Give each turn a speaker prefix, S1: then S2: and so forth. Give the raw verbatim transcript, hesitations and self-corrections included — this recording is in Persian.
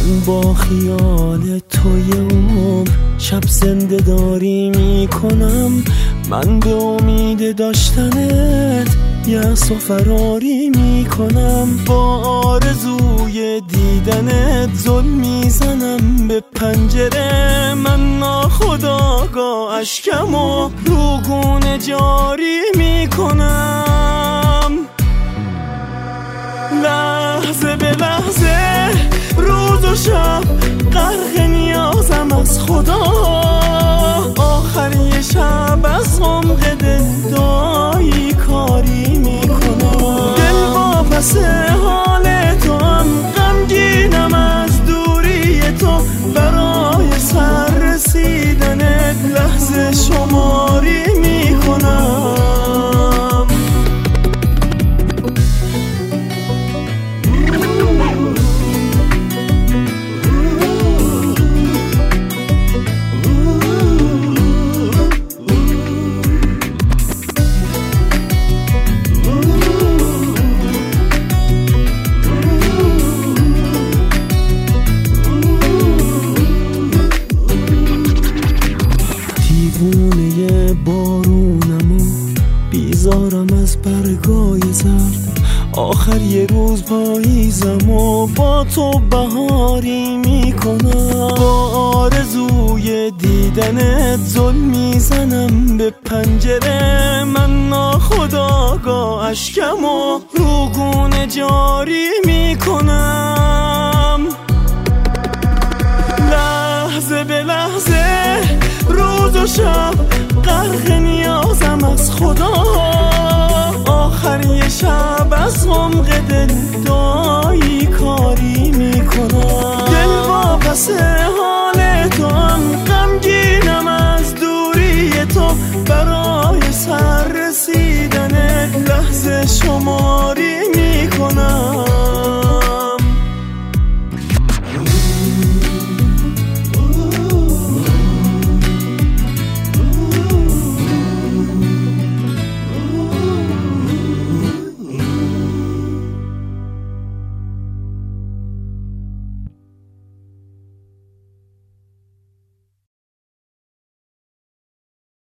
S1: من با خیال توی عمر شب زنده داری میکنم. من به امید داشتنت یأس و فراری میکنم. با آرزوی دیدنت زل میزنم به پنجره. من ناخودآگاه اشکم و روگونه جاری میکنم. لحظه به لحظه روز و شب غرق نیازم از خدا. آخر یه شب از عمق دل دعایی کاری میکنم. دل واپس حال تو هم غمگینم از دوری تو. برای سر رسیدنت لحظه شماری میکنم. دیوونه بارونم و بیزارم از برگای زرد. آخر یه روز پاییزم و با تو بهاری میکنم. با آرزوی دیدنت زل میزنم به پنجره. من ناخودآگاه اشکم و روگونه جاری میکنم. لحظه به لحظه روز و شب غرق نیازم از خدا. آخر یه شب از عمق دل دعایی کاری میکنم. دل واپس حال تو هم غمگینم از دوری تو. برای سر رسیدنت لحظه شماری